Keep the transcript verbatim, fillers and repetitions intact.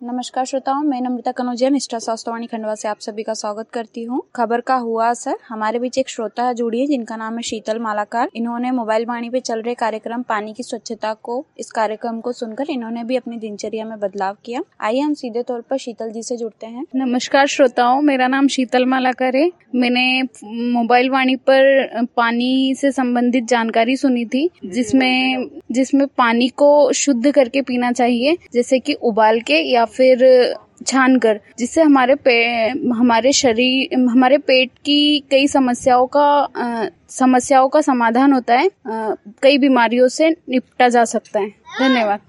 नमस्कार श्रोताओं, मैं नम्रता कनौजिया निष्ठा स्वास्थ्यवाणी खंडवा से आप सभी का स्वागत करती हूँ। खबर का हुआ असर। हमारे बीच एक श्रोता है जुड़ी है जिनका नाम है शीतल मालाकार। इन्होंने मोबाइल वाणी पे चल रहे कार्यक्रम पानी की स्वच्छता को इस कार्यक्रम को सुनकर इन्होंने भी अपनी दिनचर्या में बदलाव किया। आइए हम सीधे तौर पर शीतल जी से जुड़ते हैं। नमस्कार श्रोताओं, मेरा नाम शीतल मालाकार है। मैंने मोबाइल वाणी पर पानी से संबंधित जानकारी सुनी थी, जिसमें जिसमें पानी को शुद्ध करके पीना चाहिए, जैसे कि उबाल के या फिर छान कर, जिससे हमारे पे हमारे शरीर हमारे पेट की कई समस्याओं का आ, समस्याओं का समाधान होता है। आ, कई बीमारियों से निपटा जा सकता है। धन्यवाद।